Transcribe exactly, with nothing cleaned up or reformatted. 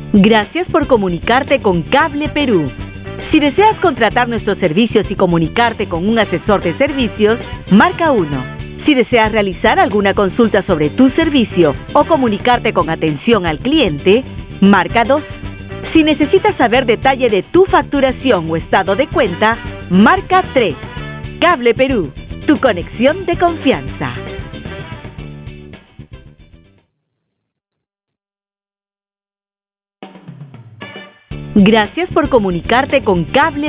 Gracias por comunicarte con Cable Perú. Si deseas contratar nuestros servicios y comunicarte con un asesor de servicios, marca uno. Si deseas realizar alguna consulta sobre tu servicio o comunicarte con atención al cliente, marca dos. Si necesitas saber detalle de tu facturación o estado de cuenta, marca tres. Cable Perú, tu conexión de confianza. Gracias por comunicarte con Cable